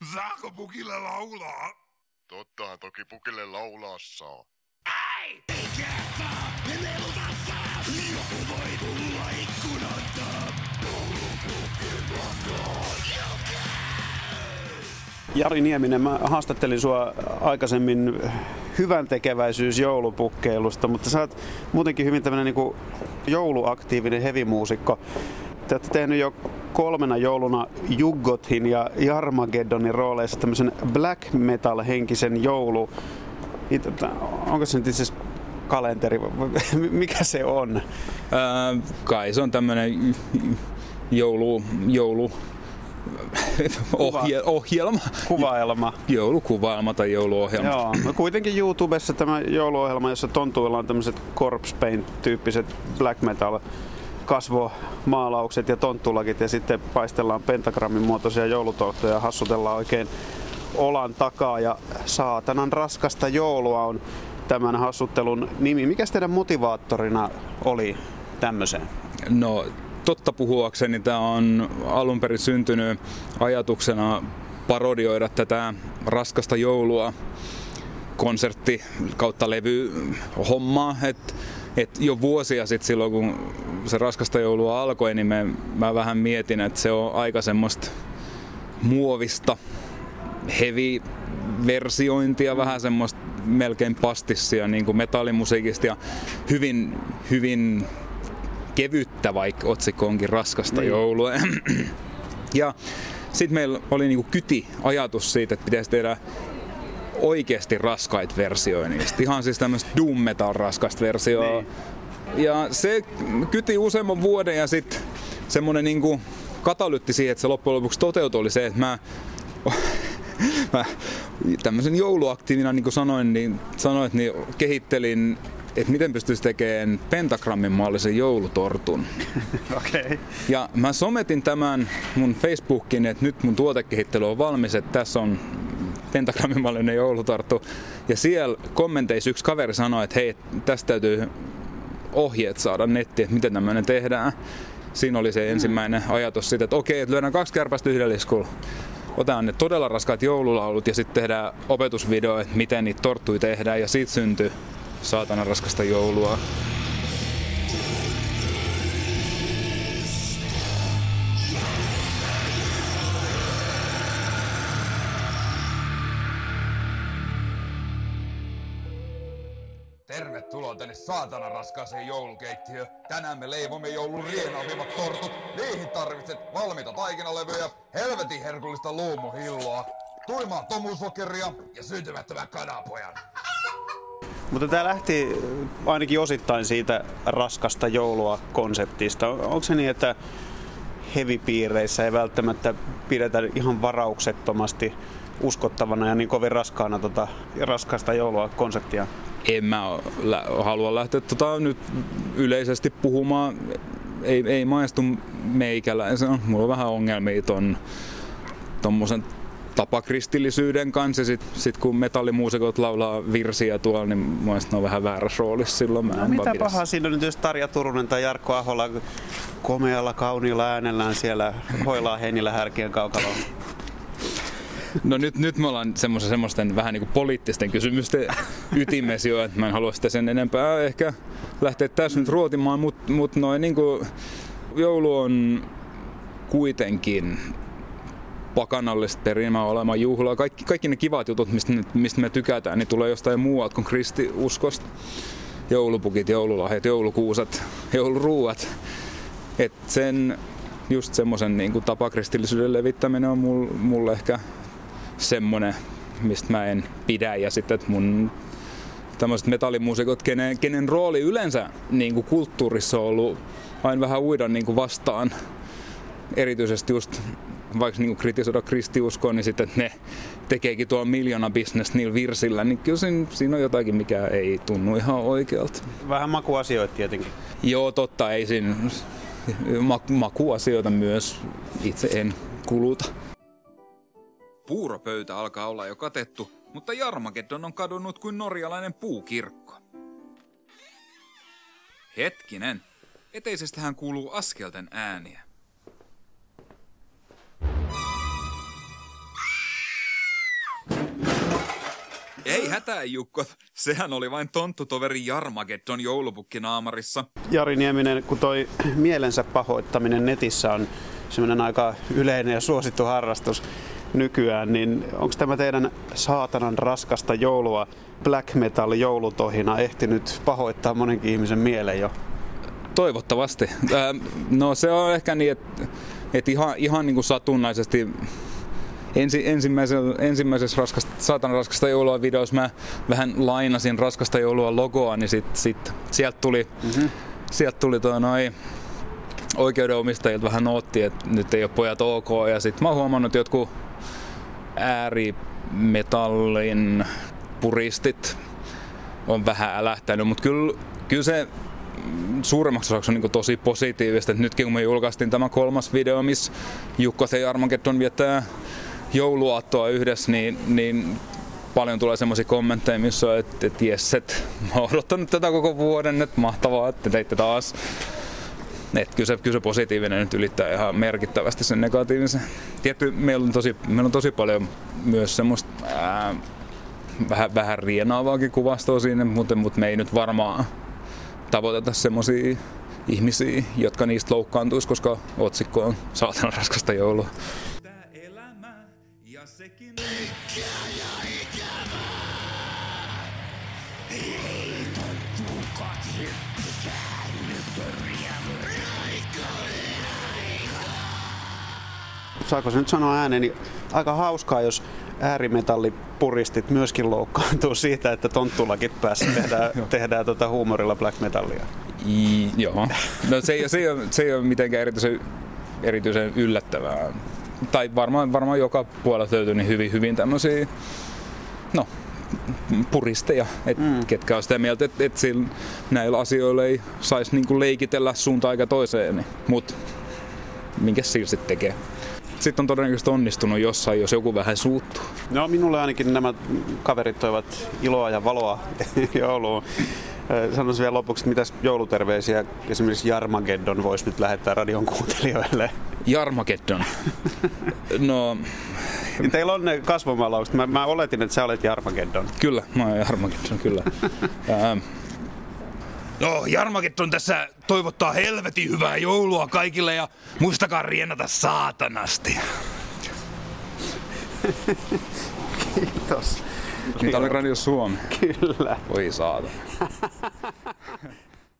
Saako pukille laulaa? Tottahan toki pukille laulaa saa. Ei! Ikävää ja lelutassa! Joku voi tulla ikkunasta! Jari Nieminen, mä haastattelin sua aikaisemmin hyvän tekeväisyys joulupukkeilusta, mutta sä oot muutenkin hyvin tämmönen niinku jouluaktiivinen hevimuusikko. Te olette tehnyt jo 3 jouluna Juggothin ja Jarmageddonin rooleissa tämmöisen black metal-henkisen joulu. Onko se nyt itse asiassa kalenteri? Mikä se on? Kai se on tämmönen joulu ohjelma. Kuvaelma. Joulukuvaelma tai jouluohjelma. Joo, no kuitenkin YouTubessa tämä jouluohjelma, jossa tontuilla on tämmöiset corpse paint-tyyppiset black metal kasvomaalaukset ja tonttulakit ja sitten paistellaan pentagrammin muotoisia joulutorttuja ja hassutellaan oikein olan takaa ja saatanan raskasta joulua on tämän hassuttelun nimi. Mikäs teidän motivaattorina oli tämmöiseen? No totta puhuakseni tämä on alun perin syntynyt ajatuksena parodioida tätä raskasta joulua konsertti kautta levy hommaa, että jo vuosia sitten silloin kun se raskasta joulua alkoi, niin mä vähän mietin, että se on aika semmoista muovista heavy-versiointia, vähän semmoista melkein pastissia niin kuin metallimusiikista ja hyvin kevyttä, vaikka otsikko onkin raskasta joulua. Ja sitten meillä oli niinku ajatus siitä, että pitäisi tehdä oikeasti raskaita versioita niistä. Ihan siis tämmöistä doom metal raskasta versioa. Niin. Ja se kyti useamman vuoden ja sitten semmonen niinku katalytti siihen, että se loppujen lopuksi toteutui, oli se, että mä tämmöisen jouluaktiivina, niin kuin sanoin, niin kehittelin, että miten pystyisi tekemään pentagrammin mallisen joulutortun. Okay. Ja mä sometin tämän mun Facebookiin, että nyt mun tuotekehittely on valmis, että tässä on pentagrammin mallinen joulutorttu. Ja siellä kommenteissa yksi kaveri sanoi, että hei, tästä täytyy ohjeet saada nettiin, että miten tämmöinen tehdään. Siinä oli se ensimmäinen ajatus siitä, että okei, että lyödään 2 kärpästä yhdellä iskulla. Otetaan ne todella raskaat joululaulut ja sitten tehdään opetusvideo, että miten niitä torttuja tehdään. Ja siitä syntyi saatana raskasta joulua. Tervetuloa tänne saatana raskaaseen joulukeittiöön. Tänään me leivomme joulun rienaavivat tortut. Niihin tarvitset valmiita taikinalevyjä, helvetin herkullista luumuhilloa, tuimaa tomusokeria ja syntymättömän kanapojan. Mutta tämä lähti ainakin osittain siitä raskasta joulua konseptista. Onko se niin, että heavy-piireissä ei välttämättä pidetä ihan varauksettomasti uskottavana ja niin kovin raskaana raskasta joulua konseptia? En mä halua lähteä nyt yleisesti puhumaan. Ei maistu meikäläisen. Mulla on vähän ongelmia tommosen tapakristillisyyden kanssa. Sit kun metallimuusikot laulaa virsiä tuolla, niin mun mielestä ne on vähän väärässä roolissa silloin. No, mitä pahaa siinä on nyt, jos Tarja Turunen tai Jarkko Ahola komealla, kauniilla äänellään siellä hoilaa heinillä härkien kaukaloon? No nyt me ollaan semmoisten vähän niin kuin poliittisten kysymysten ytimessä jo, että mä en halua sitä sen enempää ehkä lähteä tässä nyt ruotimaan, mutta noin niin kuin joulu on kuitenkin pakanallista perimää olema juhlaa. Kaikki ne kivat jutut, mistä me tykätään, niin tulee jostain muualta kuin kristiuskosta. Joulupukit, joululahjat, joulukuusat, jouluruuat. Et sen just semmoisen niin kuin tapakristillisyyden levittäminen on mulle ehkä semmonen, mistä mä en pidä. Ja sitten, että mun tämmöiset metallimuusikot, kenen rooli yleensä niin kuin kulttuurissa on ollut aina vähän uida niin kuin vastaan. Erityisesti just vaikka niin kuin kritisoida kristiuskoa, niin sitten, että ne tekeekin tuolla miljoonabisnes niillä virsillä, niin kyllä siinä on jotakin, mikä ei tunnu ihan oikealta. Vähän makuasioita tietenkin. Joo, totta, ei siinä makuasioita myös itse en kuluta. Puuropöytä alkaa olla jo katettu, mutta Jarmageddon on kadonnut kuin norjalainen puukirkko. Hetkinen, eteisestähän kuuluu askelten ääniä. Ei hätää, Jukko. Sehän oli vain tonttutoveri Jarmageddon joulupukki naamarissa. Jari Nieminen, kun toi mielensä pahoittaminen netissä on semmoinen aika yleinen ja suosittu harrastus nykyään, niin onko tämä teidän saatanan raskasta joulua black metal joulutohina ehtinyt pahoittaa monenkin ihmisen mielen jo? Toivottavasti. No se on ehkä niin, että ihan niin kuin satunnaisesti ensimmäisessä saatanan raskasta joulua videossa mä vähän lainasin raskasta joulua logoa, niin sit sieltä tuli oikeudenomistajilta vähän nootti, että nyt ei ole pojat ok, ja sit mä oon huomannut, että jotkut äärimetallin puristit on vähän älähtänyt, mutta kyllä se suuremmaksi osaksi on niin tosi positiivista, että nytkin kun me julkaistiin tämä 3. video, missä Jukko ja Jarmageddon viettää jouluaattoa yhdessä, niin paljon tulee semmoisia kommentteja, missä on, että jes, mä oon odottanut tätä koko vuoden, että mahtavaa, että teitte taas. Että kyllä se positiivinen nyt ylittää ihan merkittävästi sen negatiivisen. Tietty, meillä on tosi paljon myös semmoista vähän rienaavaakin kuvastoa siinä, mutta me ei nyt varmaan tavoiteta semmoisia ihmisiä, jotka niistä loukkaantuisi, koska otsikko on saatanan raskasta joulua. Saako se nyt sanoa ääneen, niin aika hauskaa, jos äärimetallipuristit myöskin loukkaantuu siitä, että tonttulakit päässä tehdään huumorilla black metallia. Joo. No se ei ole mitenkään erityisen yllättävää. Tai varmaan joka puolella löytyy niin hyvin tämmöisiä puristeja, ketkä on sitä mieltä, että näillä asioilla ei saisi niinku leikitellä suuntaan eikä toiseen. Niin. Mut minkä sillä sitten tekee? Sitten on todennäköisesti onnistunut jossain, jos joku vähän suuttuu. No minulle ainakin nämä kaverit toivat iloa ja valoa jouluun. Sanoisin vielä lopuksi, mitä jouluterveisiä esimerkiksi Jarmageddon voisi nyt lähettää radion kuuntelijoille? Jarmageddon? No... Niin teillä on ne kasvomalaukset. Mä oletin, että sä olet Jarmageddon. Kyllä, mä oon Jarmageddon, kyllä. No, Jarmageddon tässä toivottaa helvetin hyvää joulua kaikille ja muistakaa rienata saatanasti. Kiitos. Tämä oli Radio Suomi. Kyllä. Oi saatana.